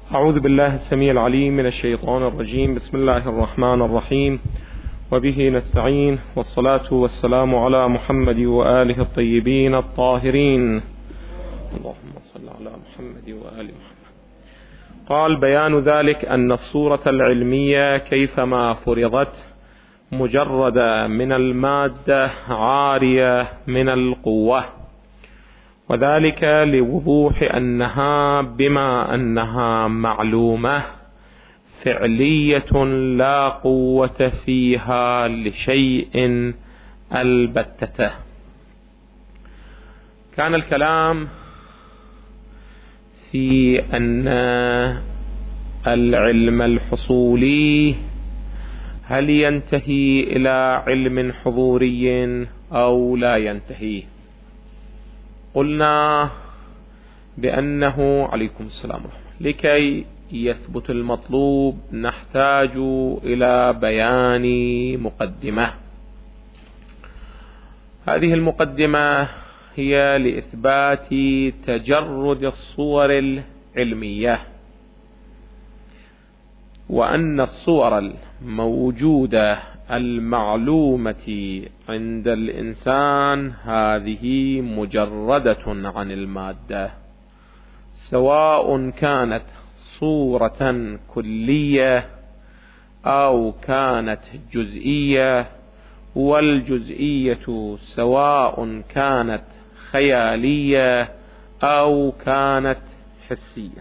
أعوذ بالله السميع العليم من الشيطان الرجيم. بسم الله الرحمن الرحيم، وبه نستعين، والصلاة والسلام على محمد وآله الطيبين الطاهرين. اللهم صل على محمد وآل محمد. قال: بيان ذلك أن الصورة العلمية كيفما فرضت مجردة من المادة عارية من القوة، وذلك لوضوح أنها بما أنها معلومة فعلية لا قوة فيها لشيء البتة. كان الكلام في أن العلم الحصولي هل ينتهي إلى علم حضوري أو لا ينتهي. قلنا بأنه عليكم السلام لكي يثبت المطلوب نحتاج إلى بيان مقدمة. هذه المقدمة هي لإثبات تجرد الصور العلمية، وأن الصور الموجودة المعلومة عند الإنسان هذه مجردة عن المادة، سواء كانت صورة كلية أو كانت جزئية، والجزئية سواء كانت خيالية أو كانت حسية.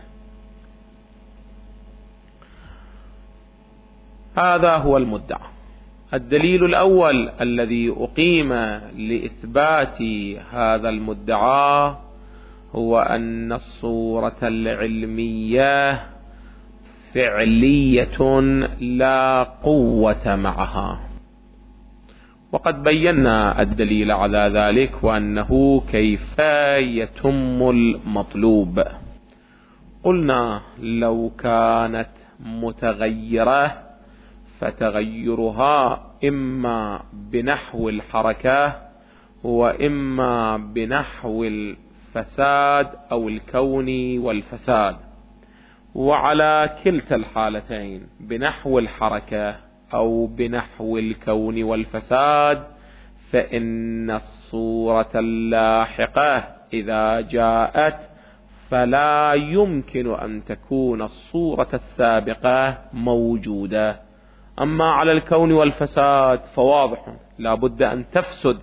هذا هو المدعى. الدليل الأول الذي أقيم لإثبات هذا المدعى هو أن الصورة العلمية فعلية لا قوة معها، وقد بينا الدليل على ذلك وأنه كيف يتم المطلوب. قلنا لو كانت متغيرة فتغيرها إما بنحو الحركة وإما بنحو الفساد أو الكون والفساد، وعلى كلتا الحالتين بنحو الحركة أو بنحو الكون والفساد فإن الصورة اللاحقة إذا جاءت فلا يمكن أن تكون الصورة السابقة موجودة. أما على الكون والفساد فواضح لا بد أن تفسد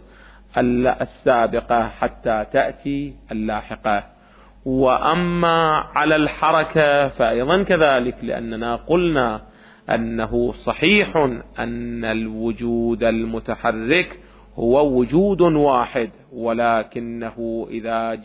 السابقة حتى تأتي اللاحقة. وأما على الحركة فأيضا كذلك، لأننا قلنا أنه صحيح أن الوجود المتحرك هو وجود واحد، ولكنه إذا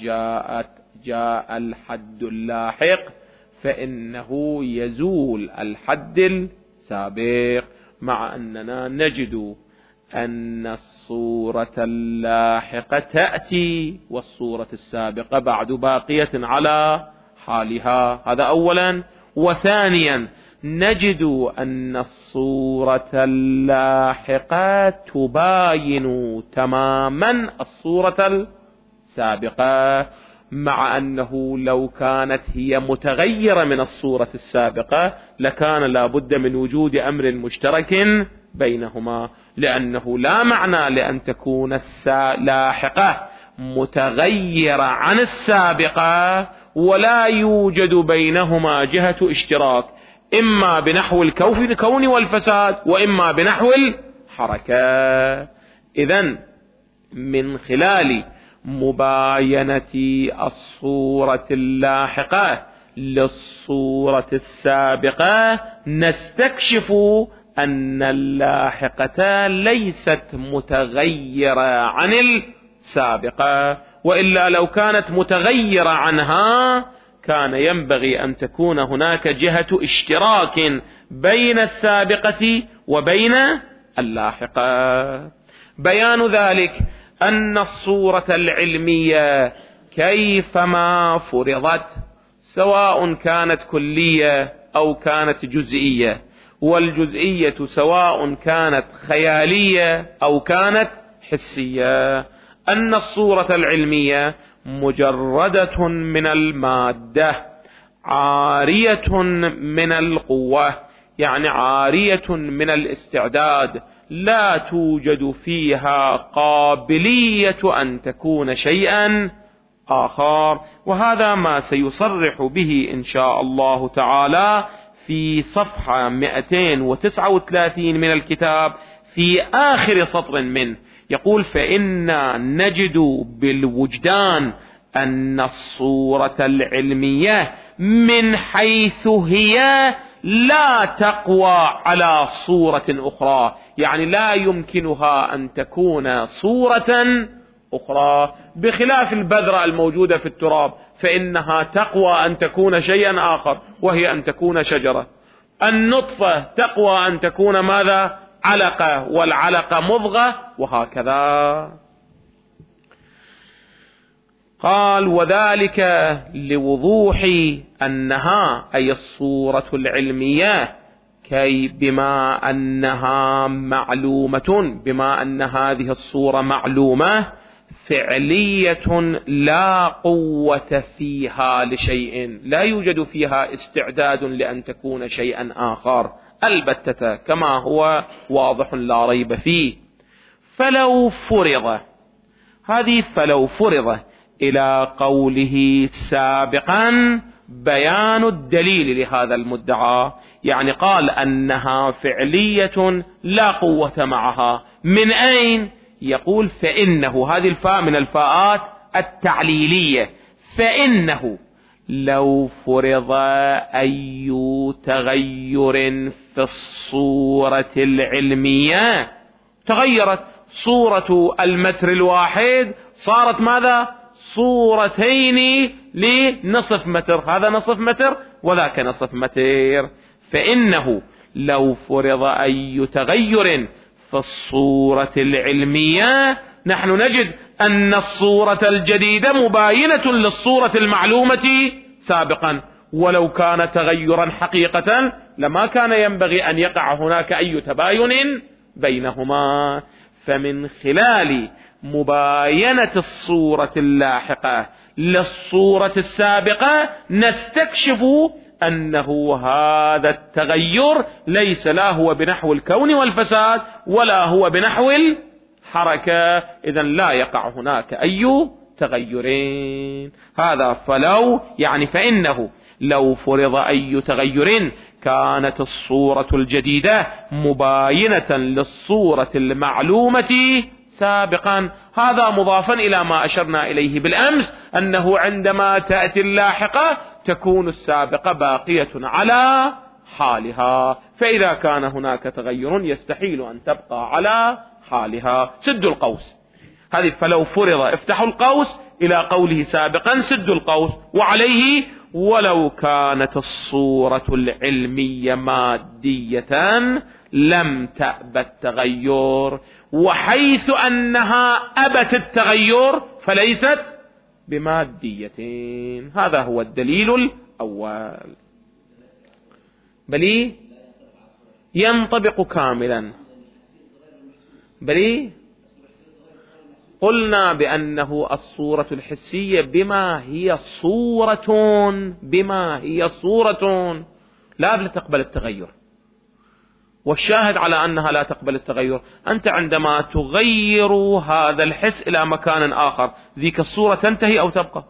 جاء الحد اللاحق فإنه يزول الحد السابق، مع أننا نجد أن الصورة اللاحقة تأتي والصورة السابقة بعد باقية على حالها. هذا أولا. وثانيا نجد أن الصورة اللاحقة تباين تماما الصورة السابقة، مع أنه لو كانت هي متغيرة من الصورة السابقة لكان لا بد من وجود أمر مشترك بينهما، لأنه لا معنى لأن تكون اللاحقة متغيرة عن السابقة ولا يوجد بينهما جهة اشتراك، إما بنحو الكون والفساد وإما بنحو الحركة. إذن من خلال مباينة الصورة اللاحقة للصورة السابقة نستكشف أن اللاحقة ليست متغيرة عن السابقة، وإلا لو كانت متغيرة عنها كان ينبغي أن تكون هناك جهة اشتراك بين السابقة وبين اللاحقة. بيان ذلك أن الصورة العلمية كيفما فرضت سواء كانت كلية أو كانت جزئية، والجزئية سواء كانت خيالية أو كانت حسية، أن الصورة العلمية مجردة من المادة عارية من القوة، يعني عارية من الاستعداد، لا توجد فيها قابلية أن تكون شيئا آخر. وهذا ما سيصرح به إن شاء الله تعالى في صفحة 239 من الكتاب في آخر سطر منه، يقول: فإنا نجد بالوجدان أن الصورة العلمية من حيث هي لا تقوى على صورة أخرى، يعني لا يمكنها أن تكون صورة أخرى، بخلاف البذرة الموجودة في التراب فإنها تقوى أن تكون شيئا آخر، وهي أن تكون شجرة. النطفة تقوى أن تكون ماذا؟ علقة، والعلقة مضغة، وهكذا. قال: وذلك لوضوح أنها، أي الصورة العلمية، كي بما أنها معلومة، بما أن هذه الصورة معلومة فعلية لا قوة فيها لشيء، لا يوجد فيها استعداد لأن تكون شيئا آخر البتة، كما هو واضح لا ريب فيه. فلو فرض، هذه فلو فرض إلى قوله سابقا بيان الدليل لهذا المدعى، يعني قال أنها فعلية لا قوة معها. من أين؟ يقول: فإنه، هذه الفاء من الفاءات التعليلية، فإنه لو فرض أي تغير في الصورة العلمية، تغيرت صورة المتر الواحد، صارت ماذا؟ صورتين لنصف متر، هذا نصف متر وذاك نصف متر. فإنه لو فرض أي تغير في الصورة العلمية، نحن نجد أن الصورة الجديدة مباينة للصورة المعلومة سابقا، ولو كان تغيرا حقيقة لما كان ينبغي أن يقع هناك أي تباين بينهما. فمن خلال مباينة الصورة اللاحقة للصورة السابقة نستكشف أنه هذا التغير ليس لا هو بنحو الكون والفساد ولا هو بنحو الحركة، إذن لا يقع هناك أي تغيرين. هذا فلو، يعني فإنه لو فرض أي تغير كانت الصورة الجديدة مباينة للصورة المعلومة سابقا. هذا مضافا إلى ما أشرنا إليه بالأمس، أنه عندما تأتي اللاحقة تكون السابقة باقية على حالها، فإذا كان هناك تغير يستحيل أن تبقى على حالها. سدوا القوس، هذه فلو فرض، افتحوا القوس إلى قوله سابقا، سدوا القوس، وعليه: ولو كانت الصورة العلمية مادية لم تأب التغير، وحيث أنها أبت التغير فليست بمادية. هذا هو الدليل الأول. بلي ينطبق كاملا. بلي قلنا بأنه الصورة الحسية بما هي صورة لا تقبل التغير، والشاهد على أنها لا تقبل التغير أنت عندما تغير هذا الحس إلى مكان آخر، ذيك الصورة تنتهي أو تبقى؟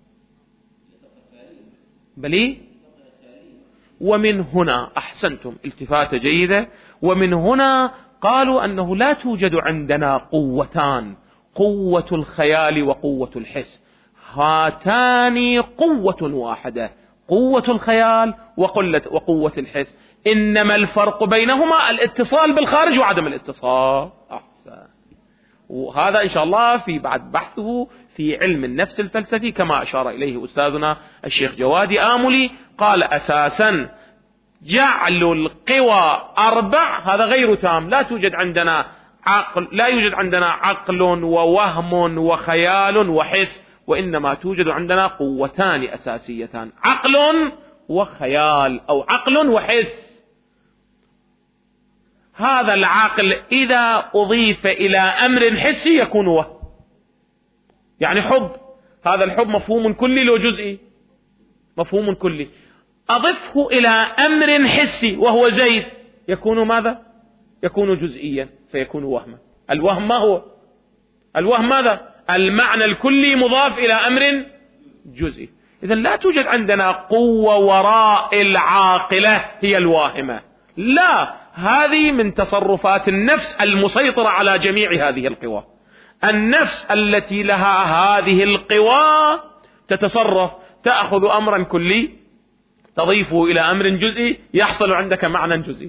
بلي. ومن هنا أحسنتم، التفاتة جيدة. ومن هنا قالوا أنه لا توجد عندنا قوتان، قوة الخيال وقوة الحس، هاتان قوة واحدة، قوة الخيال وقوة الحس، إنما الفرق بينهما الاتصال بالخارج وعدم الاتصال. أحسن. وهذا إن شاء الله في بعد بحثه في علم النفس الفلسفي كما أشار إليه أستاذنا الشيخ جوادي آملي، قال أساسا جعل القوى 4 هذا غير تام، لا يوجد عندنا عقل ووهم وخيال وحس، وإنما توجد عندنا قوتان أساسيتان، عقل وخيال أو عقل وحس. هذا العقل إذا أضيف إلى أمر حسي يكون وهم، يعني حب، هذا الحب مفهوم كلي لو جزئي، مفهوم كلي. أضفه إلى أمر حسي وهو زيد، يكون ماذا؟ يكون جزئيا فيكون وهما. الوهم ما هو؟ الوهم ماذا؟ المعنى الكلي مضاف إلى أمر جزئي. إذن لا توجد عندنا قوة وراء العاقلة هي الواهمة، لا، هذه من تصرفات النفس المسيطرة على جميع هذه القوى. النفس التي لها هذه القوى تتصرف، تأخذ أمرا كلي تضيفه إلى أمر جزئي يحصل عندك معنى جزئي.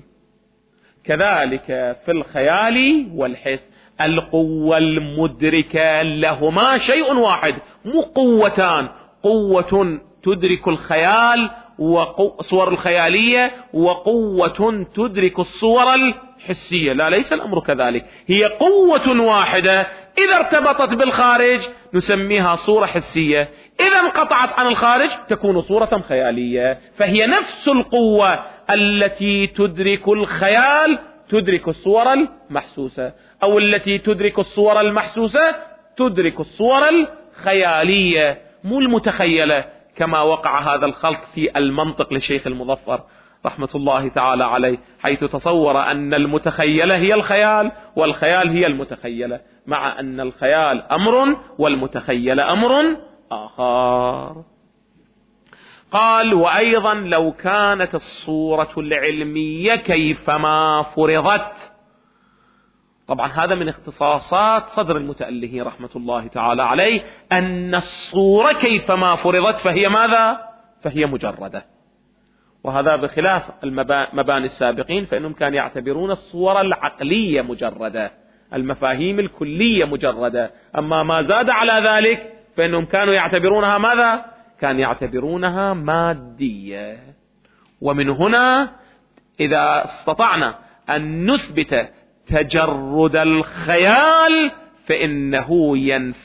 كذلك في الخيال والحس، القوة المدركة لهما شيء واحد، مو قوتان، قوة تدرك الخيال وصور الخيالية، وقوة تدرك الصور الحسية. لا، ليس الأمر كذلك، هي قوة واحدة إذا ارتبطت بالخارج نسميها صورة حسية، إذا انقطعت عن الخارج تكون صورة خيالية. فهي نفس القوة التي تدرك الخيال تدرك الصور المحسوسة، أو التي تدرك الصور المحسوسة تدرك الصور الخيالية، مو المتخيلة كما وقع هذا الخلط في المنطق لشيخ المظفر رحمة الله تعالى عليه، حيث تصور أن المتخيلة هي الخيال والخيال هي المتخيلة، مع أن الخيال أمر والمتخيل أمر آخر. قال: وأيضا لو كانت الصورة العلمية كيفما فرضت. طبعا هذا من اختصاصات صدر المتألهين رحمة الله تعالى عليه، أن الصورة كيفما فرضت فهي ماذا؟ فهي مجردة. وهذا بخلاف المباني السابقين، فإنهم كانوا يعتبرون الصور العقلية مجردة، المفاهيم الكلية مجردة، أما ما زاد على ذلك فإنهم كانوا يعتبرونها ماذا؟ كانوا يعتبرونها مادية. ومن هنا إذا استطعنا أن نثبت تجرد الخيال فإنه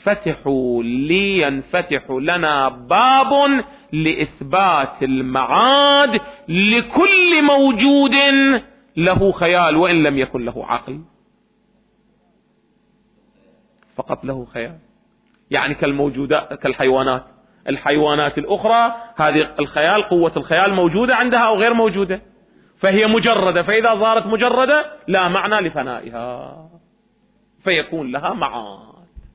ينفتح لنا باب لإثبات المعاد لكل موجود له خيال وإن لم يكن له عقل، فقط له خيال. يعني كالموجودات، كالحيوانات، الحيوانات الأخرى هذه الخيال، قوة الخيال موجودة عندها أو غير موجودة، فهي مجردة، فإذا صارت مجردة لا معنى لفنائها فيكون لها معاد.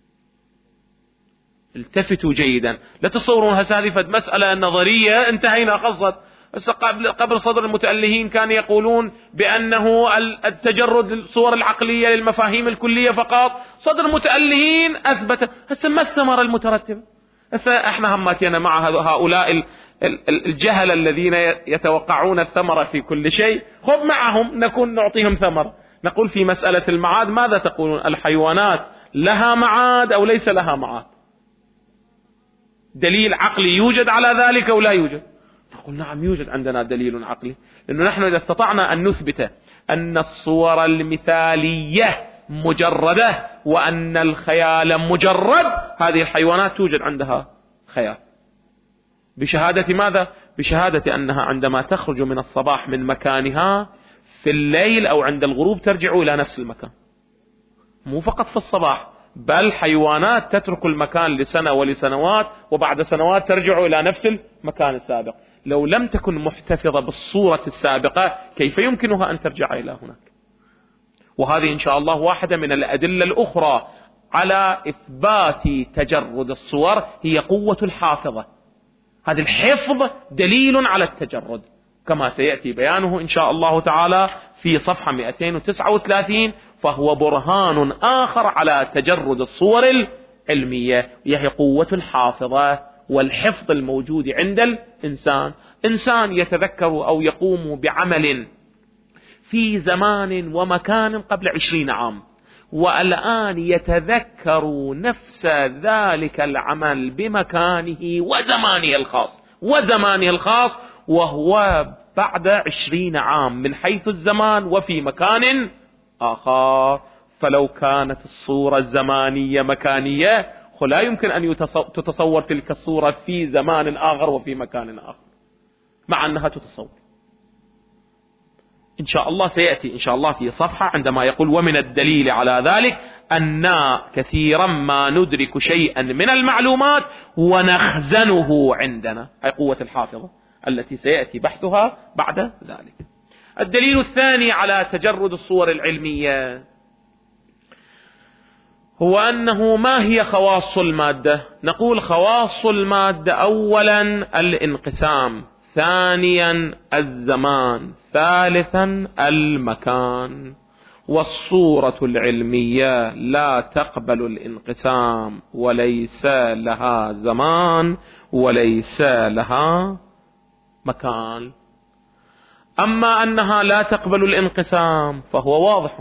التفتوا جيدا، لا تصورون هذه فد مسألة نظرية انتهينا خلصت. قبل صدر المتألهين كانوا يقولون بأنه التجرد الصور العقلية للمفاهيم الكلية فقط، صدر المتألهين أثبت. هسه ما الثمرة المترتبة؟ هسه احنا هماتنا مع هؤلاء الجهل الذين يتوقعون الثمرة في كل شيء، خذ معهم نكون نعطيهم ثمر. نقول في مسألة المعاد ماذا تقولون؟ الحيوانات لها معاد أو ليس لها معاد؟ دليل عقلي يوجد على ذلك أو لا يوجد؟ نقول نعم يوجد عندنا دليل عقلي، لأنه نحن إذا استطعنا أن نثبت أن الصور المثالية مجردة وأن الخيال مجرد، هذه الحيوانات توجد عندها خيال. بشهادة ماذا؟ بشهادة أنها عندما تخرج من الصباح من مكانها في الليل أو عند الغروب ترجع إلى نفس المكان، مو فقط في الصباح، بل حيوانات تترك المكان لسنة ولسنوات وبعد سنوات ترجع إلى نفس المكان السابق. لو لم تكن محتفظة بالصورة السابقة كيف يمكنها أن ترجع إلى هناك؟ وهذه إن شاء الله واحدة من الأدلة الأخرى على إثبات تجرد الصور، هي قوة الحافظة. هذا الحفظ دليل على التجرد كما سيأتي بيانه إن شاء الله تعالى في صفحة 239، فهو برهان آخر على تجرد الصور العلمية، وهي قوة الحافظة والحفظ الموجود عند الإنسان. إنسان يتذكر أو يقوم بعمل في زمان ومكان قبل 20 عام، والآن يتذكر نفس ذلك العمل بمكانه وزمانه الخاص وهو بعد 20 عام من حيث الزمان وفي مكان آخر. فلو كانت الصورة الزمانية مكانية لا يمكن أن تتصور تلك الصورة في زمان آخر وفي مكان آخر، مع أنها تتصور. إن شاء الله سيأتي إن شاء الله في صفحة عندما يقول: ومن الدليل على ذلك أن كثيرا ما ندرك شيئا من المعلومات ونخزنه عندنا، أي قوة الحافظة التي سيأتي بحثها بعد ذلك. الدليل الثاني على تجرد الصور العلمية هو أنه ما هي خواص المادة؟ نقول خواص المادة أولا الانقسام، ثانيا الزمان، ثالثا المكان. والصورة العلمية لا تقبل الانقسام، وليس لها زمان وليس لها مكان. أما أنها لا تقبل الانقسام فهو واضح،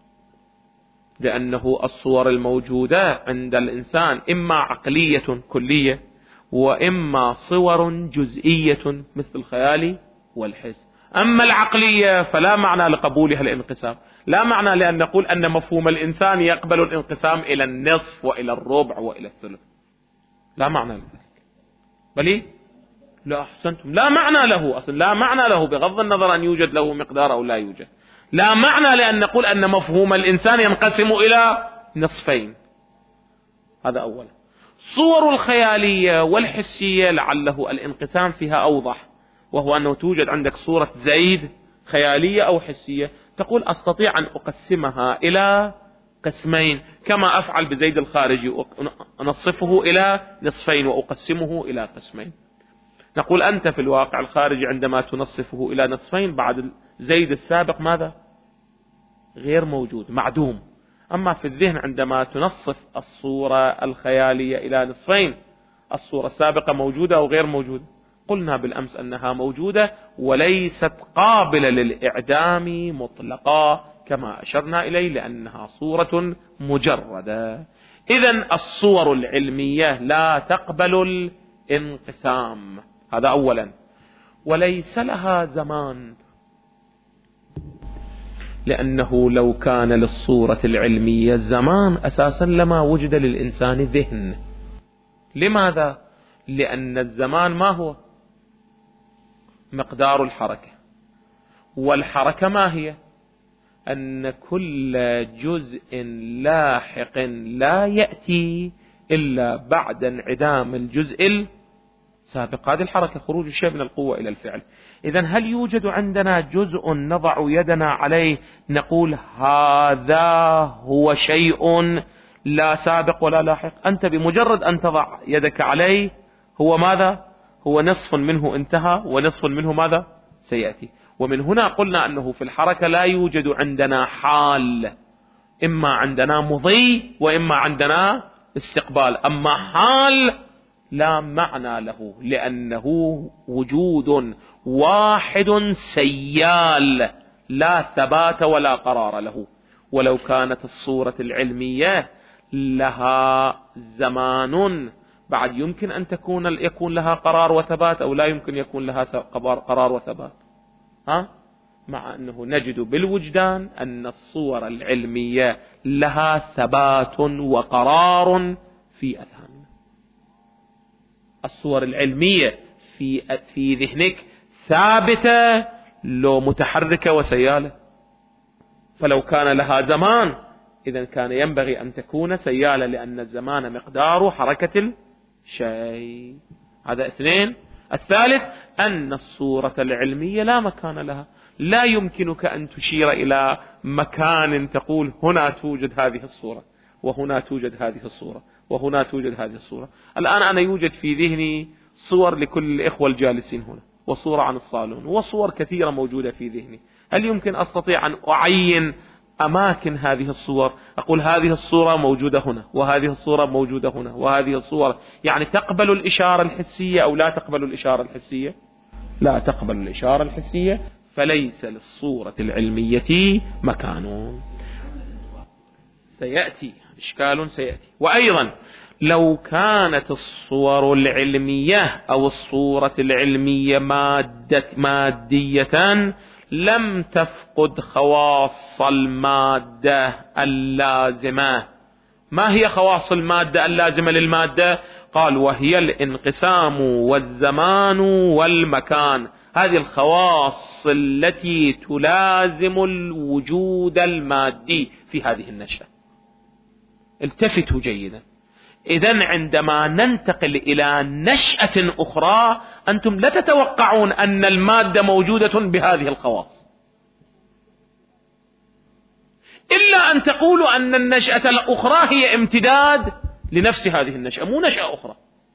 لأنه الصور الموجودة عند الإنسان إما عقلية كلية وإما صور جزئية مثل الخيال والحس. أما العقلية فلا معنى لقبولها الانقسام، لا معنى لأن نقول أن مفهوم الإنسان يقبل الانقسام إلى النصف وإلى الربع وإلى الثلث، لا معنى لذلك. بل لا أحسنتم، لا معنى له أصلا، لا معنى له بغض النظر أن يوجد له مقدار أو لا يوجد. لا معنى لأن نقول أن مفهوم الإنسان ينقسم إلى نصفين. هذا أولا. صور الخيالية والحسية لعله الانقسام فيها أوضح، وهو أنه توجد عندك صورة زيد خيالية أو حسية، تقول أستطيع أن أقسمها إلى قسمين كما أفعل بزيد الخارجي، أنصفه إلى نصفين وأقسمه إلى قسمين. نقول أنت في الواقع الخارجي عندما تنصفه إلى نصفين بعد زيد السابق ماذا؟ غير موجود، معدوم. أما في الذهن عندما تنصف الصورة الخيالية إلى نصفين، الصورة السابقة موجودة أو غير موجودة؟ قلنا بالأمس أنها موجودة وليست قابلة للإعدام مطلقا كما أشرنا إليه، لأنها صورة مجردة. إذن الصور العلمية لا تقبل الانقسام، هذا أولا. وليس لها زمان، لأنه لو كان للصورة العلمية الزمان أساسا لما وجد للإنسان ذهن. لماذا؟ لأن الزمان ما هو؟ مقدار الحركة، والحركة ما هي؟ أن كل جزء لاحق لا يأتي إلا بعد انعدام الجزء السابق. هذه الحركة خروج الشيء من القوة إلى الفعل. إذن هل يوجد عندنا جزء نضع يدنا عليه نقول هذا هو شيء لا سابق ولا لاحق؟ أنت بمجرد أن تضع يدك عليه هو ماذا؟ هو نصف منه انتهى ونصف منه ماذا؟ سيأتي. ومن هنا قلنا أنه في الحركة لا يوجد عندنا حال، إما عندنا مضي وإما عندنا استقبال. أما حال لا معنى له، لأنه وجود واحد سيال لا ثبات ولا قرار له. ولو كانت الصورة العلمية لها زمان بعد يمكن أن يكون لها قرار وثبات، أو لا يمكن يكون لها قرار وثبات. مع أنه نجد بالوجدان أن الصور العلمية لها ثبات وقرار في أذهاننا. الصور العلمية في ذهنك ثابتة لو متحركة وسيالة. فلو كان لها زمان إذن كان ينبغي أن تكون سيالة، لأن الزمان مقدار حركة الشيء. هذا اثنين. الثالث أن الصورة العلمية لا مكان لها، لا يمكنك أن تشير إلى مكان تقول هنا توجد هذه الصورة وهنا توجد هذه الصورة وهنا توجد هذه الصورة. الآن أنا يوجد في ذهني صور لكل الإخوة الجالسين هنا، وصورة عن الصالون، وصور كثيرة موجودة في ذهني. هل يمكن أستطيع أن أعين أماكن هذه الصور؟ أقول هذه الصورة موجودة هنا وهذه الصورة موجودة هنا وهذه الصورة، يعني تقبل الإشارة الحسية أو لا تقبل الإشارة الحسية؟ لا تقبل الإشارة الحسية، فليس للصورة العلمية مكان. سيأتي إشكال سيأتي. وأيضا لو كانت الصور العلمية أو الصورة العلمية مادية لم تفقد خواص المادة اللازمة. ما هي خواص المادة اللازمة للمادة؟ قال وهي الانقسام والزمان والمكان. هذه الخواص التي تلازم الوجود المادي في هذه النشأة. التفتوا جيدا، إذن عندما ننتقل إلى نشأة أخرى أنتم لا تتوقعون أن المادة موجودة بهذه الخواص، إلا أن تقولوا أن النشأة الأخرى هي امتداد لنفس هذه النشأة، مو نشأة أخرى.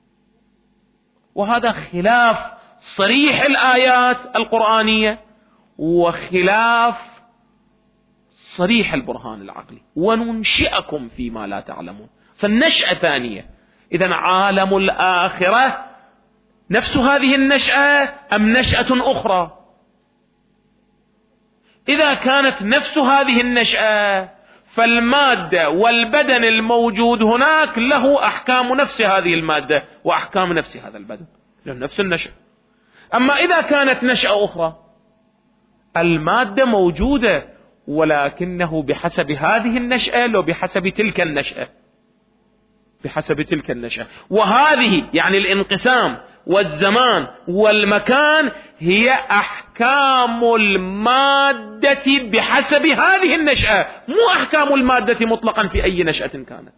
وهذا خلاف صريح الآيات القرآنية وخلاف صريح البرهان العقلي. وننشئكم فيما لا تعلمون، فالنشأة ثانية. إذن عالم الآخرة نفس هذه النشأة أم نشأة أخرى؟ إذا كانت نفس هذه النشأة فالمادة والبدن الموجود هناك له أحكام نفس هذه المادة وأحكام نفس هذا البدن، لأن نفس النشأة. أما إذا كانت نشأة أخرى، المادة موجودة ولكنه بحسب هذه النشأة لو بحسب تلك النشأة، بحسب تلك النشأة. وهذه يعني الانقسام والزمان والمكان هي أحكام المادة بحسب هذه النشأة، مو أحكام المادة مطلقا في أي نشأة كانت.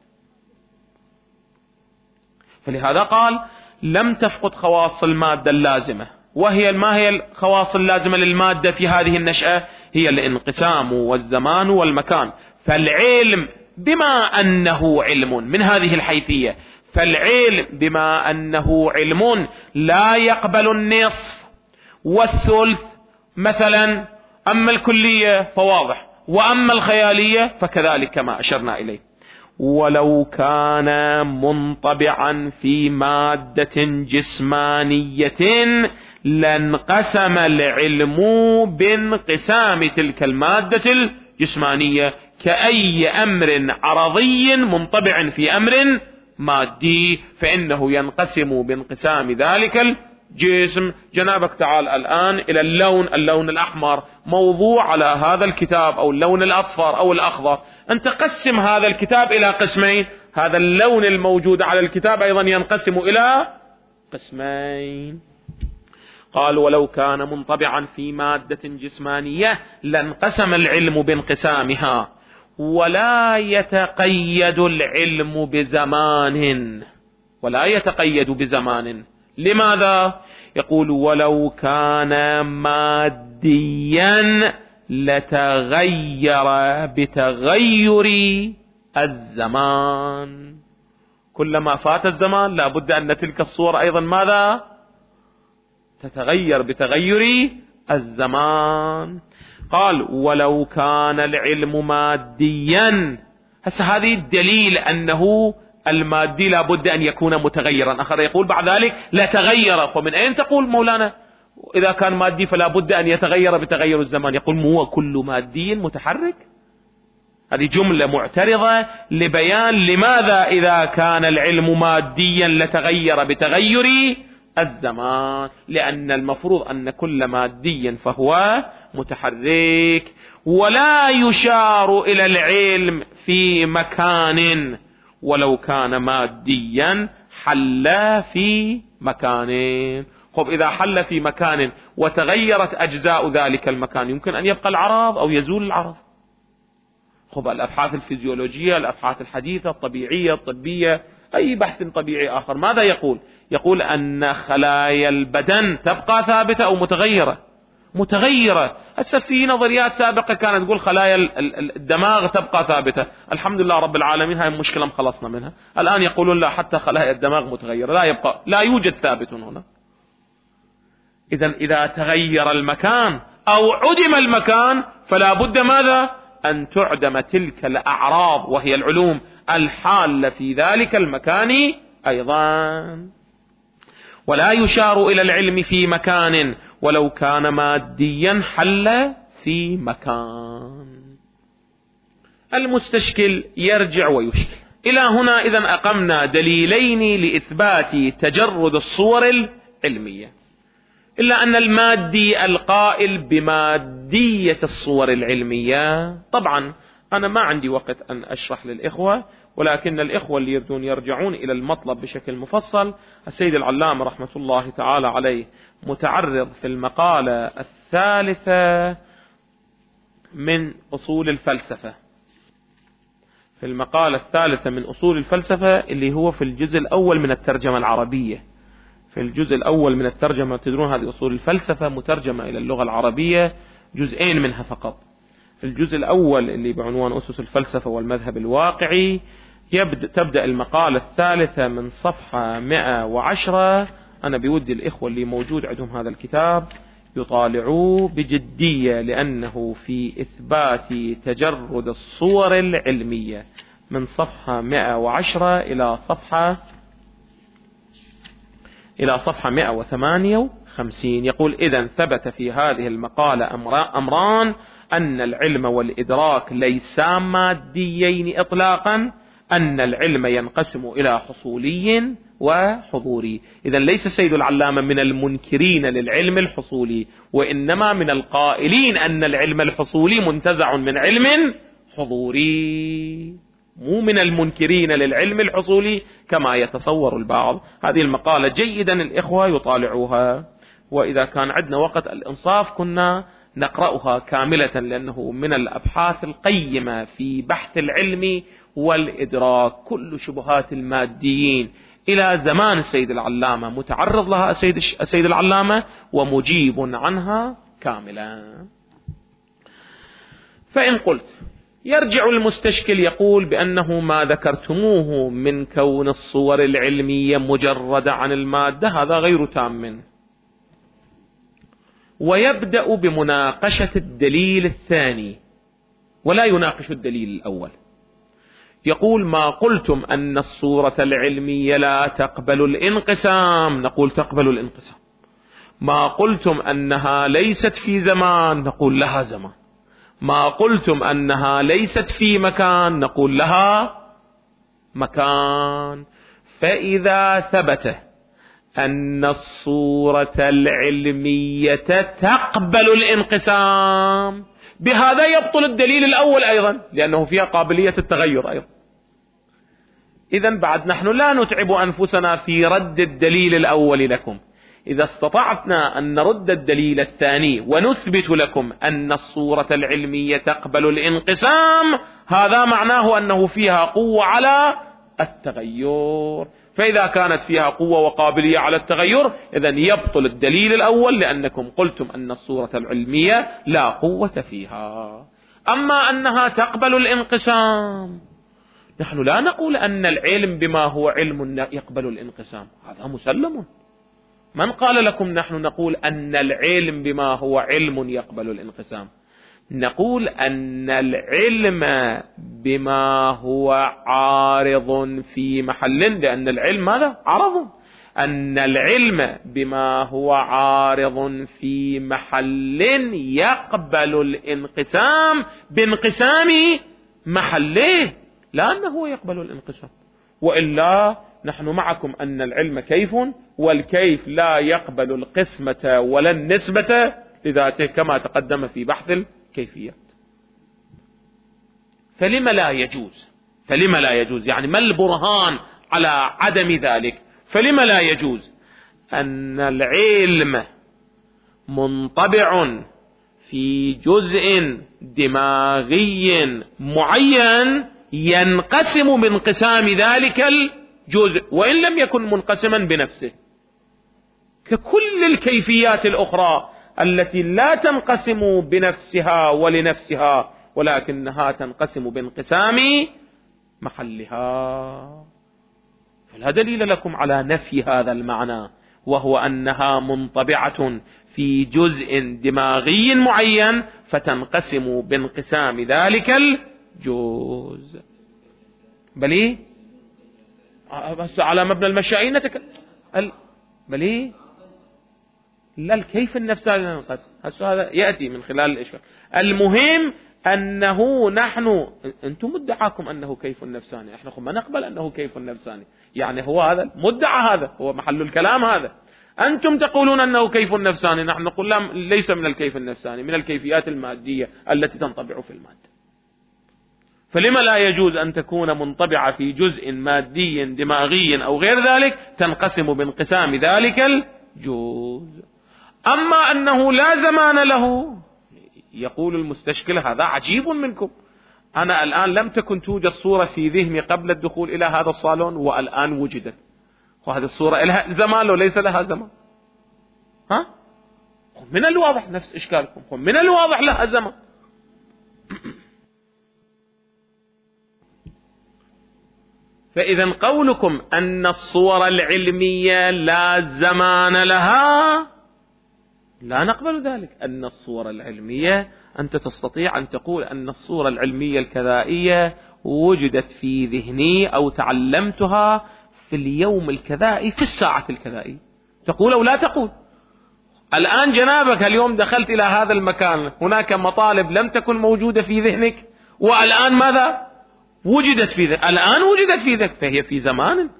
فلهذا قال لم تفقد خواص المادة اللازمة. وهي ما هي الخواص اللازمة للمادة في هذه النشأة؟ هي الانقسام والزمان والمكان. فالعلم بما أنه علم من هذه الحيثية، فالعلم بما أنه علم لا يقبل النصف والثلث مثلا. أما الكلية فواضح، وأما الخيالية فكذلك كما أشرنا إليه. ولو كان منطبعا في مادة جسمانية لانقسم العلم بانقسام تلك المادة الجسمانية، كأي أمر عرضي منطبع في أمر مادي، فإنه ينقسم بانقسام ذلك الجسم. جنابك تعال الآن إلى اللون الأحمر موضوع على هذا الكتاب، أو اللون الأصفر أو الأخضر. أنت قسم هذا الكتاب إلى قسمين، هذا اللون الموجود على الكتاب أيضا ينقسم إلى قسمين. قال ولو كان منطبعا في مادة جسمانية لانقسم العلم بانقسامها، ولا يتقيد العلم بزمان، ولا يتقيد بزمان. لماذا؟ يقول ولو كان ماديا لتغير بتغير الزمان. كلما فات الزمان لا بد أن تلك الصورة أيضا ماذا؟ تتغير بتغير الزمان. قال ولو كان العلم ماديا. هسه هذه الدليل أنه المادي لا بد أن يكون متغيرا. آخر يقول بعد ذلك لا تغير. فمن أين تقول مولانا إذا كان مادي فلا بد أن يتغير بتغير الزمان؟ يقول مو كل مادي متحرك. هذه جملة معترضة لبيان لماذا إذا كان العلم ماديا لتغير بتغير الزمان، لأن المفروض أن كل مادي فهو متحرك. ولا يشار إلى العلم في مكان، ولو كان ماديا حل في مكان. خب إذا حل في مكان وتغيرت أجزاء ذلك المكان يمكن أن يبقى العرض أو يزول العرض. خب الأبحاث الفيزيولوجية، الأبحاث الحديثة الطبيعية الطبية، أي بحث طبيعي آخر ماذا يقول؟ يقول أن خلايا البدن تبقى ثابتة أو متغيرة؟ متغيرة. هسه في نظريات سابقة كانت تقول خلايا الدماغ تبقى ثابتة. الحمد لله رب العالمين هاي المشكلة مخلصنا منها. الآن يقولون لا، حتى خلايا الدماغ متغيرة، لا يبقى، لا يوجد ثابت هنا. إذا تغير المكان أو عدم المكان فلا بد ماذا؟ أن تعدم تلك الأعراض وهي العلوم الحالة في ذلك المكان أيضا. ولا يشار إلى العلم في مكان، ولو كان ماديا حل في مكان. المستشكل يرجع ويشكل. إلى هنا إذن أقمنا دليلين لإثبات تجرد الصور العلمية، إلا أن المادي القائل بمادية الصور العلمية. طبعا أنا ما عندي وقت أن أشرح للإخوة، ولكن الإخوة اللي يريدون يرجعون إلى المطلب بشكل مفصل. السيد العلامة رحمة الله تعالى عليه متعرض في المقالة 3 من أصول الفلسفة، في المقالة الثالثة من أصول الفلسفة اللي هو في الجزء الأول من الترجمة العربية. في الجزء الأول من الترجمة، تدرون هذه أصول الفلسفة مترجمة إلى اللغة العربية، جزئين منها فقط. الجزء الأول اللي بعنوان أسس الفلسفة والمذهب الواقعي، تبدأ المقالة الثالثة من صفحة 110. أنا بودي الإخوة اللي موجود عندهم هذا الكتاب يطالعوه بجدية، لأنه في إثبات تجرد الصور العلمية، من صفحة 110 إلى صفحة 158. يقول: إذن ثبت في هذه المقالة أمران: أن العلم والإدراك ليسا ماديين إطلاقا، أن العلم ينقسم إلى حصولي وحضوري. إذن ليس السيد العلامة من المنكرين للعلم الحصولي، وإنما من القائلين أن العلم الحصولي منتزع من علم حضوري، مو من المنكرين للعلم الحصولي كما يتصور البعض. هذه المقالة جيدا الإخوة يطالعوها، وإذا كان عندنا وقت الإنصاف كنا نقرأها كاملة، لأنه من الأبحاث القيمة في بحث العلم والإدراك. كل شبهات الماديين إلى زمان السيد العلامة متعرض لها السيد العلامة ومجيب عنها كاملا. فإن قلت يرجع المستشكل يقول بأنه ما ذكرتموه من كون الصور العلمية مجردة عن المادة هذا غير تام، ويبدأ بمناقشة الدليل الثاني ولا يناقش الدليل الأول. يقول: ما قلتم أن الصورة العلمية لا تقبل الانقسام، نقول تقبل الانقسام. ما قلتم أنها ليست في زمان، نقول لها زمان. ما قلتم أنها ليست في مكان، نقول لها مكان. فإذا ثبت أن الصورة العلمية تقبل الانقسام، بهذا يبطل الدليل الأول أيضا، لأنه فيها قابلية التغير أيضا. إذن بعد نحن لا نتعب أنفسنا في رد الدليل الأول لكم. إذا استطعتنا أن نرد الدليل الثاني ونثبت لكم أن الصورة العلمية تقبل الانقسام، هذا معناه أنه فيها قوة على التغير. فإذا كانت فيها قوة وقابلية على التغير، إذن يبطل الدليل الأول، لأنكم قلتم أن الصورة العلمية لا قوة فيها. أما أنها تقبل الانقسام، نحن لا نقول أن العلم بما هو علم يقبل الانقسام، هذا مسلم. من قال لكم نحن نقول أن العلم بما هو علم يقبل الانقسام؟ نقول أن العلم بما هو عارض في محل، لأن العلم ماذا؟ عرض. أن العلم بما هو عارض في محل يقبل الانقسام بانقسام محله، لا أنه يقبل الانقسام. وإلا نحن معكم أن العلم كيف، والكيف لا يقبل القسمة ولا النسبة لذاته كما تقدم في بحث الكيفيات. فلما لا يجوز؟ فلما لا يجوز يعني ما البرهان على عدم ذلك؟ فلما لا يجوز؟ أن العلم منطبع في جزء دماغي معين ينقسم بانقسام ذلك الجزء، وإن لم يكن منقسما بنفسه، ككل الكيفيات الأخرى التي لا تنقسم بنفسها ولنفسها، ولكنها تنقسم بانقسام محلها. فلا دليل لكم على نفي هذا المعنى، وهو أنها منطبعة في جزء دماغي معين فتنقسم بانقسام ذلك الجزء. بلي بس على مبنى المشائين بلي لا الكيف النفساني ينقسم، هذا يأتي من خلال الإشكال. المهم أنه نحن أنتم مدعاكم أنه كيف النفساني، احنا ما نقبل أنه كيف النفساني، يعني هو هذا مدعى، هذا هو محل الكلام. هذا أنتم تقولون أنه كيف النفساني، نحن نقول لا، ليس من الكيف النفساني، من الكيفيات المادية التي تنطبع في المادة. فلما لا يجوز أن تكون منطبعة في جزء مادي دماغي أو غير ذلك تنقسم بانقسام ذلك الجزء؟ أما أنه لا زمان له، يقول المستشكل هذا عجيب منكم، أنا الآن لم تكن توجد صورة في ذهني قبل الدخول إلى هذا الصالون والآن وجدت، وهذه الصورة لها زمان لو ليس لها زمان؟ من الواضح نفس إشكالكم، من الواضح لها زمان. فإذا قولكم أن الصور العلمية لا زمان لها لا نقبل ذلك. أن الصور العلمية أنت تستطيع أن تقول أن الصورة العلمية الكذائية وجدت في ذهني أو تعلمتها في اليوم الكذائي في الساعة الكذائية، تقول أو لا تقول. الآن جنابك اليوم دخلت إلى هذا المكان، هناك مطالب لم تكن موجودة في ذهنك والآن ماذا؟ وجدت في ذهنك، الآن وجدت في ذهنك، فهي في زمان.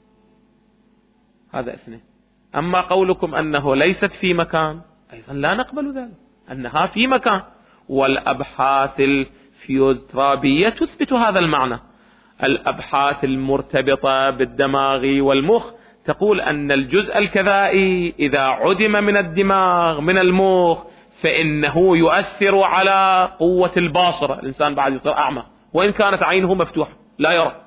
هذا اثنين. أما قولكم أنه ليست في مكان أيضا لا نقبل ذلك، أنها في مكان، والأبحاث الفيزيوترابية تثبت هذا المعنى. الأبحاث المرتبطة بالدماغ والمخ تقول أن الجزء الكذائي إذا عدم من الدماغ من المخ فإنه يؤثر على قوة الباصرة، الإنسان بعد يصير أعمى وإن كانت عينه مفتوحة لا يرى.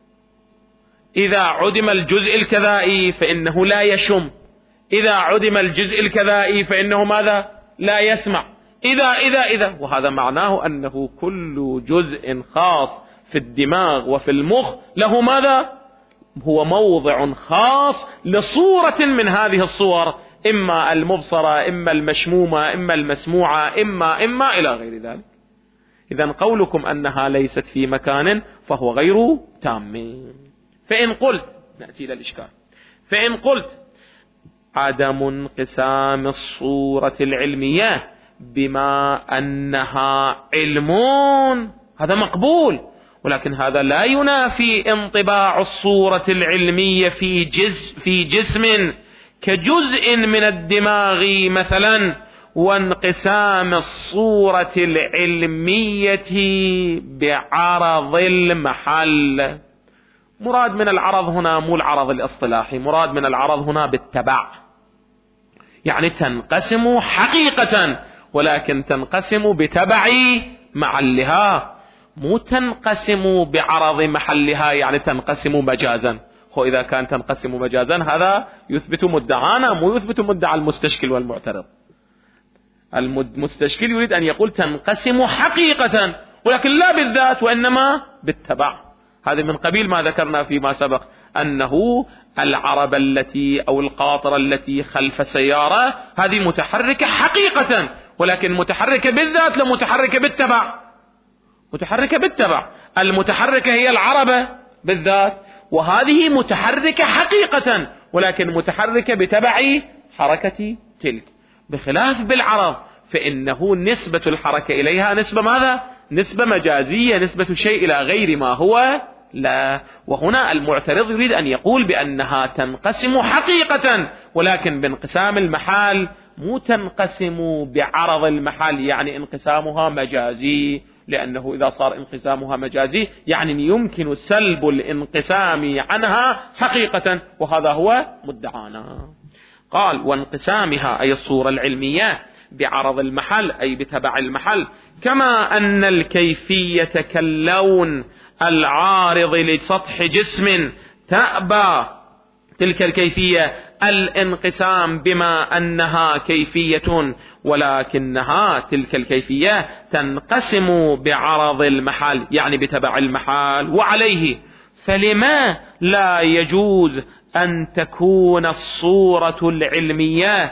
إذا عدم الجزء الكذائي فإنه لا يشم، إذا عدم الجزء الكذائي فإنه ماذا؟ لا يسمع. إذا وهذا معناه أنه كل جزء خاص في الدماغ وفي المخ له ماذا؟ هو موضع خاص لصورة من هذه الصور، إما المبصرة إما المشمومة إما المسموعة إما إلى غير ذلك. إذن قولكم أنها ليست في مكان فهو غير تام. فإن قلت، نأتي إلى الإشكال، فإن قلت عدم انقسام الصورة العلمية بما أنها علم هذا مقبول، ولكن هذا لا ينافي انطباع الصورة العلمية في جسم كجزء من الدماغ مثلا، وانقسام الصورة العلمية بعرض المحل. مراد من العرض هنا مو العرض الاصطلاحي، مراد من العرض هنا بالتبع، يعني تنقسم حقيقة ولكن تنقسم بتبع محلها، مو تنقسم بعرض محلها يعني تنقسم مجازا. وإذا كان تنقسم مجازا هذا يثبت مدعانا مو يثبت مدعى المستشكل والمعترض. المستشكل يريد أن يقول تنقسم حقيقة ولكن لا بالذات وإنما بالتبع. هذا من قبيل ما ذكرنا فيما سبق أنه العربة التي أو القاطرة التي خلف سيارة هذه متحركة حقيقة، ولكن متحركة بالذات لا متحركة بالتبع. متحركة بالتبع، المتحركة هي العربة بالذات، وهذه متحركة حقيقة ولكن متحركة بتبع حركة تلك. بخلاف بالعرض فإنه نسبة الحركة إليها نسبة ماذا؟ نسبة مجازية، نسبة شيء إلى غير ما هو لا. وهنا المعترض يريد أن يقول بأنها تنقسم حقيقة ولكن بانقسام المحال، مو تنقسم بعرض المحل يعني انقسامها مجازي، لأنه إذا صار انقسامها مجازي يعني يمكن سلب الانقسام عنها حقيقة، وهذا هو مدعانا. قال وانقسامها أي الصورة العلمية بعرض المحل أي بتبع المحل، كما أن الكيفية كاللون العارض لسطح جسم تأبى تلك الكيفية الانقسام بما أنها كيفية، ولكنها تلك الكيفية تنقسم بعرض المحل يعني بتبع المحل. وعليه فلما لا يجوز أن تكون الصورة العلمية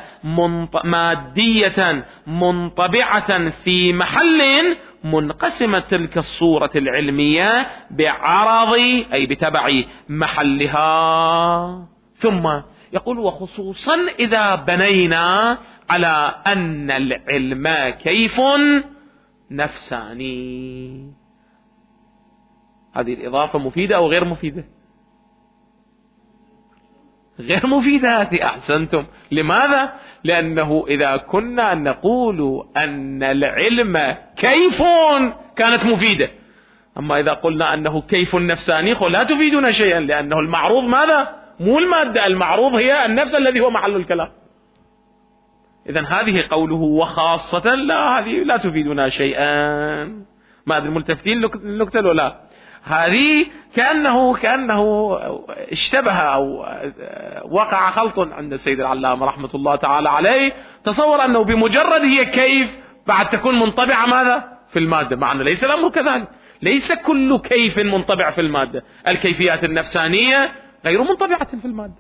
مادية منطبعة في محل منقسمة تلك الصورة العلمية بعرض أي بتبع محلها. ثم يقول وخصوصا إذا بنينا على أن العلم كيف نفساني. هذه الإضافة مفيدة أو غير مفيدة؟ غير مفيدة. هذه أحسنتم. لماذا؟ لأنه إذا كنا نقول أن العلم كيف كانت مفيدة، أما إذا قلنا أنه كيف نفساني لا تفيدنا شيئا، لأنه المعروض ماذا؟ مو المادة، المعروض هي النفس الذي هو محل الكلام. إذن هذه قوله وخاصة لا، هذه لا تفيدنا شيئا. ما أدري ملتفتين للنكتة ولا لا. هذه كأنه اشتبه أو وقع خلط عند السيد العلامة رحمة الله تعالى عليه، تصور أنه بمجرد هي كيف بعد تكون منطبعة ماذا في المادة، مع أنه ليس الأمر كذلك. ليس كل كيف منطبع في المادة، الكيفيات النفسانية غير منطبعة في المادة.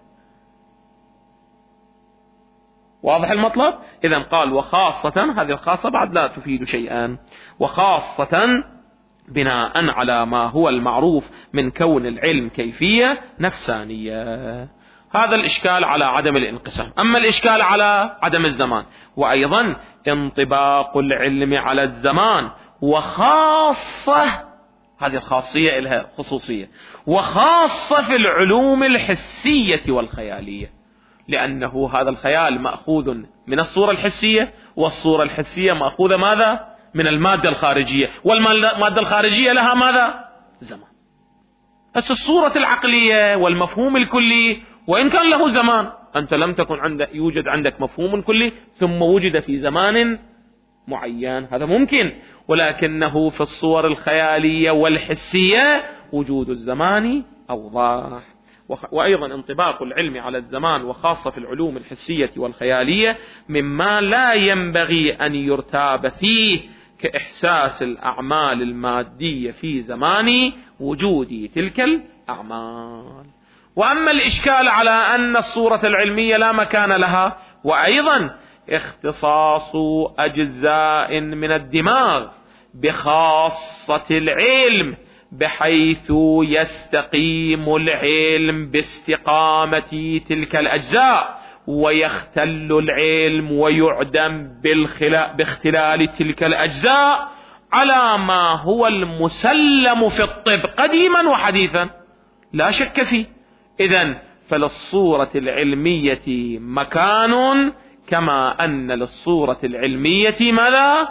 واضح المطلب؟ إذن قال وخاصة، هذه الخاصة بعد لا تفيد شيئا، وخاصة بناء على ما هو المعروف من كون العلم كيفية نفسانية. هذا الإشكال على عدم الانقسام. أما الإشكال على عدم الزمان، وأيضا انطباق العلم على الزمان، وخاصة هذه الخاصية لها خصوصية، وخاصة في العلوم الحسية والخيالية، لأنه هذا الخيال مأخوذ من الصورة الحسية، والصورة الحسية مأخوذة ماذا؟ من المادة الخارجية، والمادة الخارجية لها ماذا؟ زمان. بس الصورة العقلية والمفهوم الكلي وإن كان له زمان، أنت لم تكن يوجد عندك مفهوم كلي ثم وجد في زمان معين، هذا ممكن، ولكنه في الصور الخيالية والحسية وجود الزمان أوضح. وأيضا انطباق العلم على الزمان، وخاصة في العلوم الحسية والخيالية، مما لا ينبغي أن يرتاب فيه، كإحساس الأعمال المادية في زمان وجود تلك الأعمال. وأما الإشكال على أن الصورة العلمية لا مكان لها، وأيضا اختصاص أجزاء من الدماغ بخاصة العلم، بحيث يستقيم العلم باستقامة تلك الأجزاء، ويختل العلم ويعدم باختلال تلك الأجزاء، على ما هو المسلم في الطب قديما وحديثا لا شك فيه. إذن فللصورة العلمية مكان، كما أن للصورة العلمية ماذا؟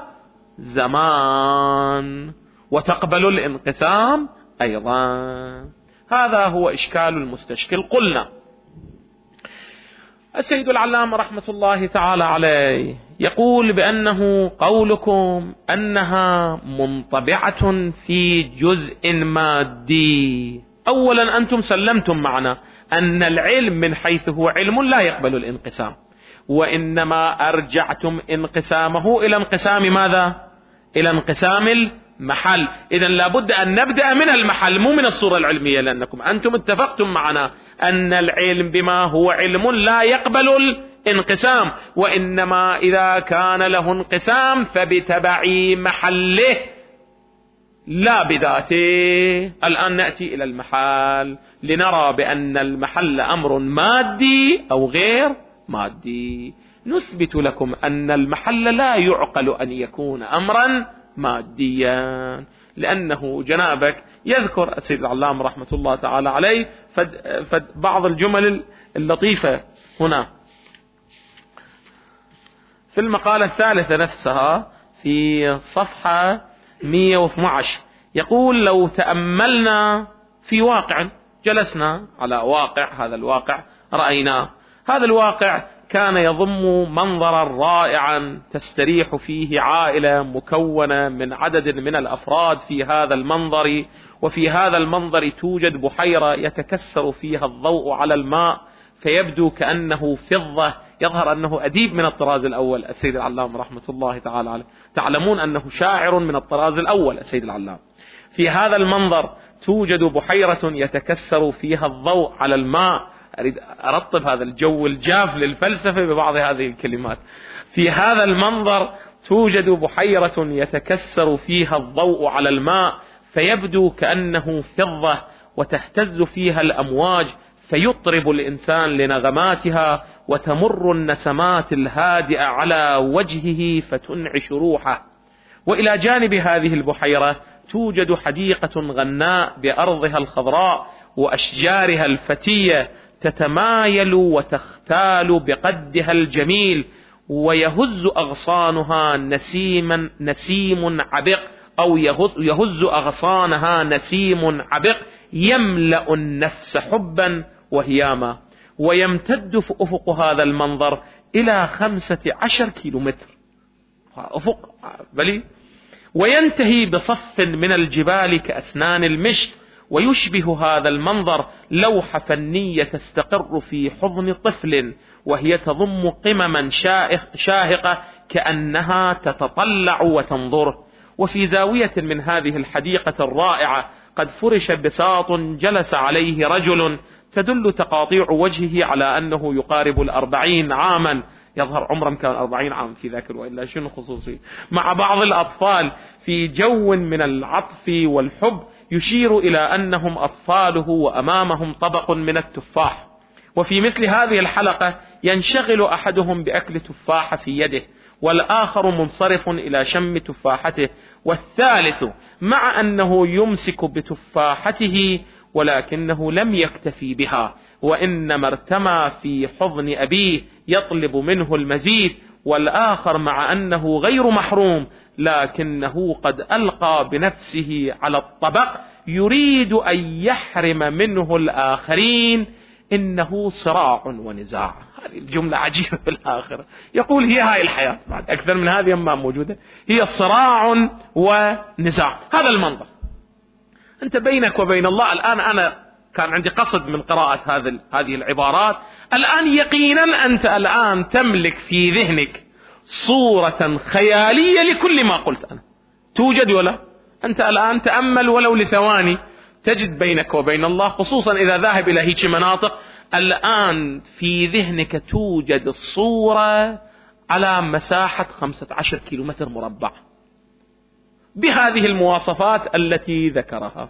زمان، وتقبل الانقسام أيضا. هذا هو إشكال المستشكل. قلنا السيد العلامة رحمة الله تعالى عليه يقول بأنه قولكم أنها منطبعة في جزء مادي، أولا أنتم سلمتم معنا أن العلم من حيث هو علم لا يقبل الانقسام، وإنما أرجعتم انقسامه إلى انقسام ماذا؟ إلى انقسام المحل. إذن لابد أن نبدأ من المحل مو من الصورة العلمية، لأنكم أنتم اتفقتم معنا أن العلم بما هو علم لا يقبل الانقسام، وإنما إذا كان له انقسام فبتبع محله لا بذاته. الآن نأتي إلى المحل لنرى بأن المحل أمر مادي أو غير مادي. نثبت لكم أن المحل لا يعقل أن يكون أمرا ماديا، لأنه جنابك يذكر السيد العلامة رحمة الله تعالى عليه بعض الجمل اللطيفة هنا في المقالة الثالثة نفسها في صفحة 112. يقول لو تأملنا في واقع، جلسنا على واقع، هذا الواقع رأيناه، هذا الواقع كان يضم منظرا رائعا تستريح فيه عائلة مكونة من عدد من الأفراد في هذا المنظر، وفي هذا المنظر توجد بحيرة يتكسر فيها الضوء على الماء فيبدو كأنه فضة، يظهر أنه أديب من الطراز الأول السيد العلامة رحمة الله تعالى عليه، تعلمون أنه شاعر من الطراز الأول السيد العلامة. في هذا المنظر توجد بحيرة يتكسر فيها الضوء على الماء. أريد أرطب هذا الجو الجاف للفلسفة ببعض هذه الكلمات. في هذا المنظر توجد بحيرة يتكسر فيها الضوء على الماء فيبدو كأنه فضة، وتهتز فيها الأمواج فيطرب الإنسان لنغماتها، وتمر النسمات الهادئة على وجهه فتنعش روحه. وإلى جانب هذه البحيرة توجد حديقة غناء بأرضها الخضراء وأشجارها الفتية تتمايل وتختال بقدها الجميل، ويهز أغصانها نسيم عبق، أو يهز أغصانها نسيم عبق يملأ النفس حبا وهياما، ويمتد في أفق هذا المنظر إلى 15 كيلومتر أفق بلي، وينتهي بصف من الجبال كأسنان المشط، ويشبه هذا المنظر لوحة فنية تستقر في حضن طفل، وهي تضم قمما شاهقة كأنها تتطلع وتنظر. وفي زاوية من هذه الحديقة الرائعة قد فرش بساط جلس عليه رجل، تدل تقاطيع وجهه على أنه يقارب 40 عاما، يظهر عمرا كان 40 عام في ذاك وإلا شنو خصوصي، مع بعض الأطفال في جو من العطف والحب، يشير إلى أنهم أطفاله وأمامهم طبق من التفاح. وفي مثل هذه الحلقة ينشغل أحدهم بأكل تفاحة في يده، والآخر منصرف إلى شم تفاحته، والثالث مع أنه يمسك بتفاحته ولكنه لم يكتفي بها، وإنما ارتمى في حضن أبيه يطلب منه المزيد، والآخر مع أنه غير محروم لكنه قد ألقى بنفسه على الطبق يريد أن يحرم منه الآخرين. إنه صراع ونزاع. هذه الجملة عجيبة في الآخرة، يقول هي هاي الحياة، بعد أكثر من هذه ما موجودة، هي صراع ونزاع. هذا المنظر أنت بينك وبين الله. الآن أنا كان عندي قصد من قراءة هذه العبارات. الآن يقينا أنت الآن تملك في ذهنك صورة خيالية لكل ما قلت أنا، توجد ولا؟ أنت الآن تأمل ولو لثواني تجد بينك وبين الله، خصوصا إذا ذاهب إلى هيك مناطق، الآن في ذهنك توجد الصورة على مساحة 15 كيلومتر مربع بهذه المواصفات التي ذكرها.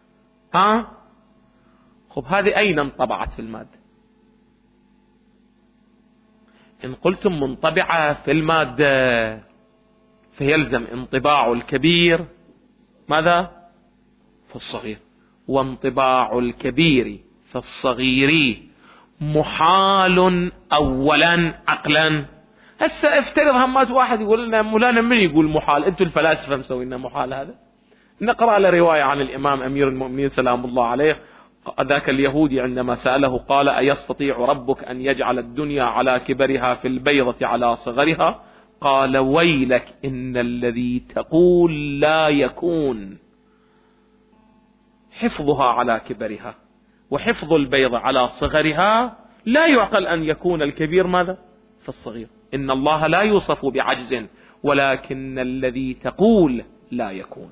خب هذه أين انطبعت في المادة؟ إن قلتم منطبعة في المادة فيلزم انطباع الكبير ماذا؟ في الصغير، وانطباع الكبير في الصغير محال أولا عقلا. هسه افترض همات واحد يقول لنا مولانا من يقول محال؟ انتم الفلاسفة مسوينا محال. هذا نقرأ له رواية عن الإمام أمير المؤمنين سلام الله عليه، ذاك اليهودي عندما سأله قال: أيستطيع ربك أن يجعل الدنيا على كبرها في البيضة على صغرها؟ قال: ويلك إن الذي تقول لا يكون. حفظها على كبرها وحفظ البيض على صغرها لا يعقل أن يكون الكبير ماذا؟ في الصغير. إن الله لا يوصف بعجز، ولكن الذي تقول لا يكون.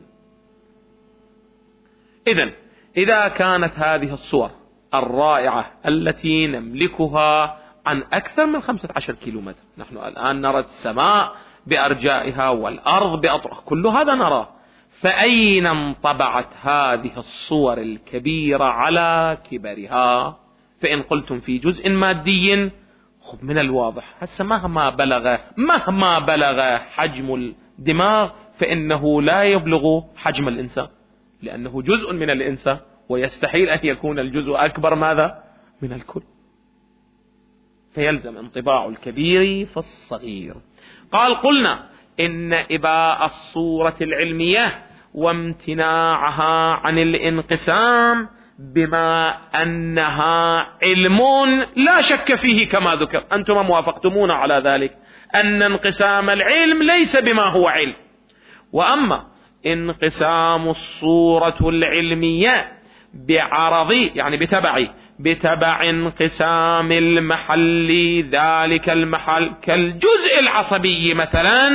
إذا كانت هذه الصور الرائعة التي نملكها عن أكثر من 15 كيلومتر، نحن الآن نرى السماء بأرجائها والأرض بأطرافها، كل هذا نراه، فأين انطبعت هذه الصور الكبيرة على كبرها؟ فإن قلتم في جزء مادي، خب من الواضح هسه مهما بلغ حجم الدماغ فإنه لا يبلغ حجم الإنسان، لأنه جزء من الإنسان، ويستحيل أن يكون الجزء أكبر ماذا؟ من الكل. فيلزم انطباع الكبير في الصغير. قلنا إن إباء الصورة العلمية وامتناعها عن الانقسام بما أنها علم لا شك فيه كما ذكر، أنتم موافقتمون على ذلك، أن انقسام العلم ليس بما هو علم. وأما انقسام الصورة العلمية بعرض يعني بتبع انقسام المحل، ذلك المحل كالجزء العصبي مثلا،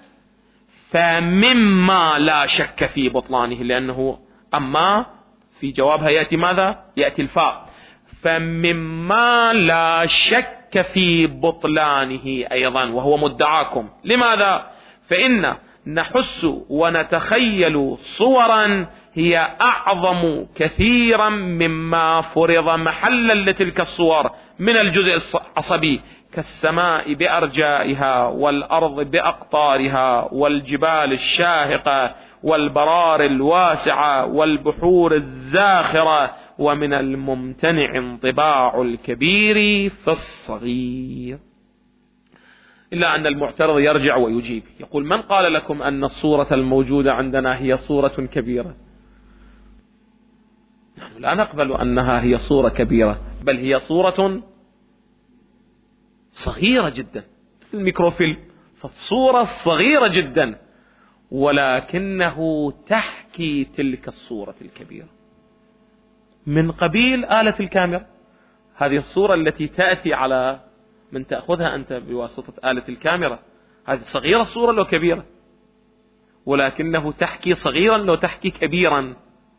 فمما لا شك في بطلانه، لأنه أما في جوابها يأتي ماذا؟ يأتي الفاء، فمما لا شك في بطلانه أيضا، وهو مدعاكم. لماذا؟ فإن نحس ونتخيل صورا هي أعظم كثيرا مما فرض محلا لتلك الصور من الجزء العصبي، كالسماء بأرجائها والأرض بأقطارها والجبال الشاهقة والبرار الواسعة والبحور الزاخرة، ومن الممتنع انطباع الكبير في الصغير. إلا أن المعترض يرجع ويجيب يقول: من قال لكم أن الصورة الموجودة عندنا هي صورة كبيرة؟ نحن لا نقبل أنها هي صورة كبيرة، بل هي صورة صغيرة جدا، مثل الميكروفيلم، فالصورة صغيرة جدا، ولكنه تحكي تلك الصورة الكبيرة من قبيل آلة الكاميرا. هذه الصورة التي تأتي على من تأخذها أنت بواسطة آلة الكاميرا، هذه صغيرة الصورة لو كبيرة، ولكنه تحكي صغيرا لو تحكي كبيرا،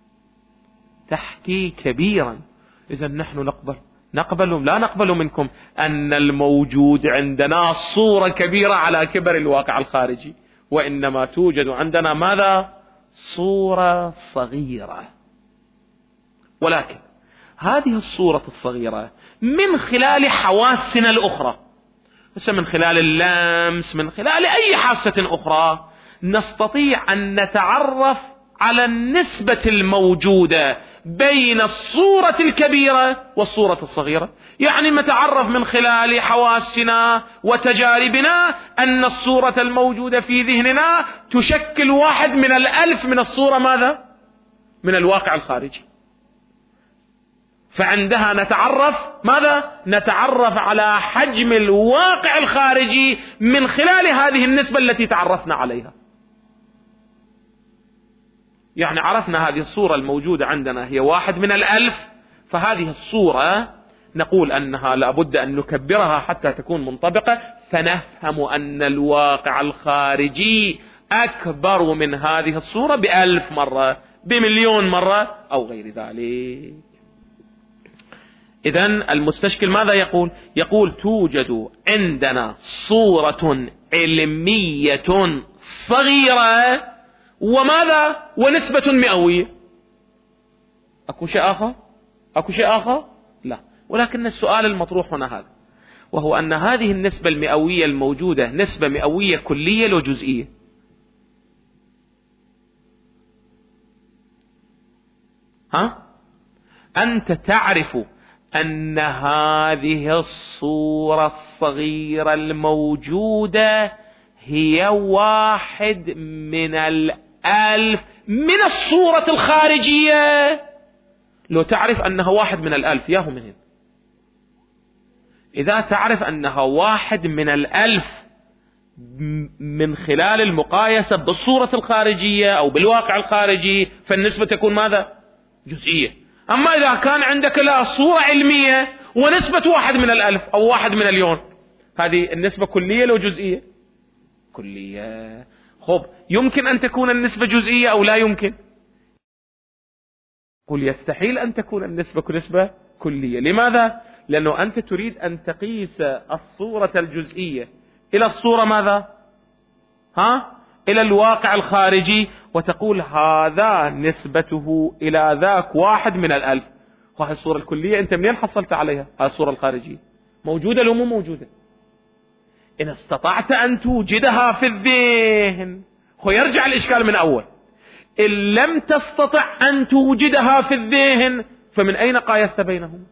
تحكي كبيرا. إذا نحن لا نقبل منكم أن الموجود عندنا صورة كبيرة على كبر الواقع الخارجي، وإنما توجد عندنا ماذا؟ صورة صغيرة. ولكن هذه الصورة الصغيرة من خلال حواسنا الأخرى، من خلال اللمس، من خلال أي حاسة أخرى، نستطيع أن نتعرف على النسبة الموجودة بين الصورة الكبيرة والصورة الصغيرة. يعني نتعرف من خلال حواسنا وتجاربنا أن الصورة الموجودة في ذهننا تشكل 1 من 1000 من الصورة ماذا؟ من الواقع الخارجي. فعندها نتعرف ماذا؟ نتعرف على حجم الواقع الخارجي من خلال هذه النسبة التي تعرفنا عليها. يعني عرفنا هذه الصورة الموجودة عندنا هي 1 من 1000، فهذه الصورة نقول أنها لابد أن نكبرها حتى تكون منطبقة، فنفهم أن الواقع الخارجي أكبر من هذه الصورة ب1000 مرة، ب1,000,000 مرة، أو غير ذلك. إذن المستشكل ماذا يقول؟ يقول توجد عندنا صورة علمية صغيرة وماذا؟ ونسبة مئوية. أكو شيء آخر؟ لا. ولكن السؤال المطروح هنا هذا، وهو أن هذه النسبة المئوية الموجودة نسبة مئوية كلية لو جزئية؟ أنت تعرف أن هذه الصورة الصغيرة الموجودة هي 1 من 1000 من الصورة الخارجية. لو تعرف أنها 1 من 1000 ياهو من هنا. إذا تعرف أنها 1 من 1000 من خلال المقايسة بالصورة الخارجية أو بالواقع الخارجي، فالنسبة تكون ماذا؟ جزئية. أما إذا كان عندك لا صورة علمية ونسبة 1 من 1000 أو 1 من 1,000,000، هذه النسبة كلية لو جزئية؟ كلية. خب يمكن أن تكون النسبة جزئية أو لا يمكن؟ قل يستحيل أن تكون النسبة نسبة كلية. لماذا؟ لأنه أنت تريد أن تقيس الصورة الجزئية إلى الصورة ماذا؟ إلى الواقع الخارجي، وتقول هذا نسبته إلى ذاك 1 من 1000. وهذه الصورة الكلية أنت منين حصلت عليها؟ هذه الصورة الخارجية موجودة لو مو موجودة؟ إن استطعت أن توجدها في الذهن، ويرجع الإشكال من أول. إن لم تستطع أن توجدها في الذهن فمن أين قايست بينهم؟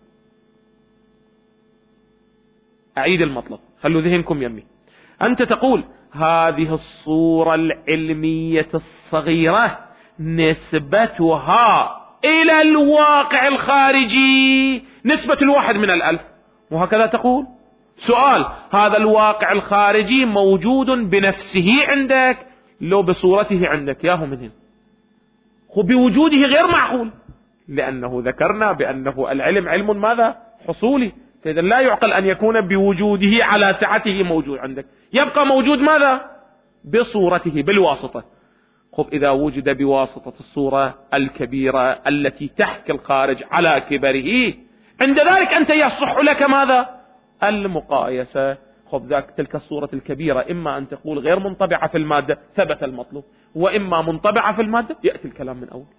أعيد المطلب، خلوا ذهنكم يمي. أنت تقول هذه الصورة العلمية الصغيرة نسبتها إلى الواقع الخارجي نسبة 1 من 1000، وهكذا تقول. سؤال، هذا الواقع الخارجي موجود بنفسه عندك لو بصورته عندك ياهو من هنا؟ بوجوده غير معقول، لأنه ذكرنا بأنه العلم علم ماذا؟ حصولي. فإذا لا يعقل أن يكون بوجوده على سعته موجود عندك، يبقى موجود ماذا؟ بصورته، بالواسطة. إذا وجد بواسطة الصورة الكبيرة التي تحكي الخارج على كبره، عند ذلك أنت يصح لك ماذا؟ المقايسة. ذاك تلك الصورة الكبيرة إما أن تقول غير منطبعة في المادة، ثبت المطلوب، وإما منطبعة في المادة، يأتي الكلام من أول.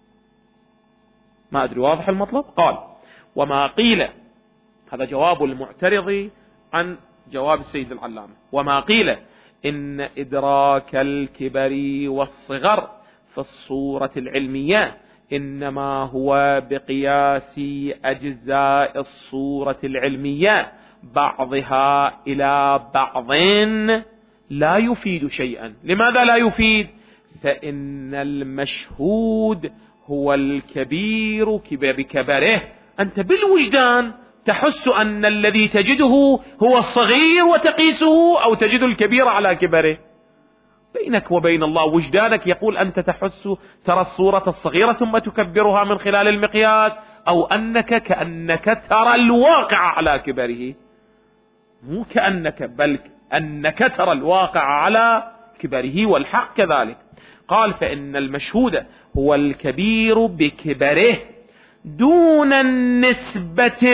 ما أدري واضح المطلب؟ قال وما قيل، هذا جواب المعترض عن جواب السيد العلامة، وما قيل إن إدراك الكبر والصغر في الصورة العلمية إنما هو بقياس أجزاء الصورة العلمية بعضها إلى بعض لا يفيد شيئا. لماذا لا يفيد؟ فإن المشهود هو الكبير بكبره. أنت بالوجدان تحس أن الذي تجده هو الصغير وتقيسه، أو تجد الكبير على كبره. بينك وبين الله. وجدانك يقول أنت تحس ترى الصورة الصغيرة ثم تكبرها من خلال المقياس، أو أنك كأنك ترى الواقع على كبره، مو كأنك بل أنك ترى الواقع على كبره، والحق كذلك. قال فإن المشهود هو الكبير بكبره دون النسبة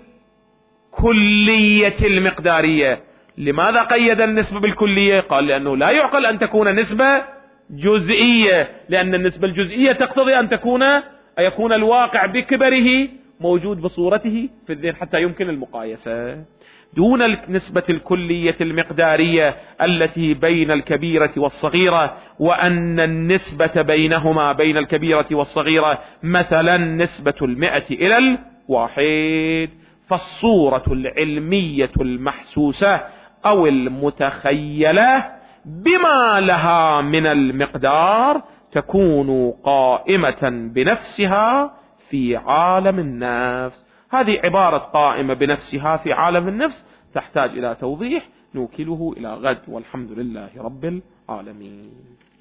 الكلية المقدارية. لماذا قيد النسبة بالكلية؟ قال لأنه لا يعقل أن تكون نسبة جزئية، لأن النسبة الجزئية تقتضي أن يكون الواقع بكبره موجود بصورته في الذهن حتى يمكن المقايسة، دون النسبة الكلية المقدارية التي بين الكبيرة والصغيرة، وأن النسبة بينهما بين الكبيرة والصغيرة مثلا نسبة 100 إلى 1. فالصورة العلمية المحسوسة أو المتخيلة بما لها من المقدار تكون قائمة بنفسها في عالم النفس. هذه عبارة قائمة بنفسها في عالم النفس تحتاج إلى توضيح، نوكله إلى غد، والحمد لله رب العالمين.